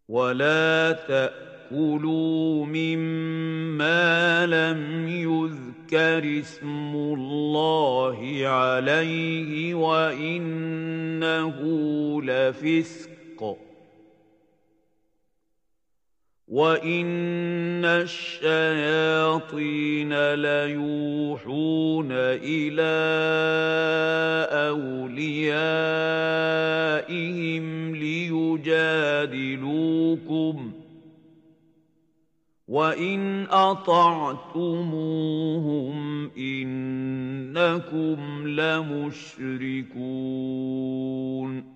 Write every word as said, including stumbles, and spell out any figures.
ولا تأكلوا مما لم يذكر اسم الله عليه وإنه لفسق وَإِنَّ الشَّيَاطِينَ لَيُوحُونَ إِلَىٰ أَوْلِيَائِهِمْ لِيُجَادِلُوكُمْ ۖ وَإِنْ أَطَعْتُمُوهُمْ إِنَّكُمْ لَمُشْرِكُونَ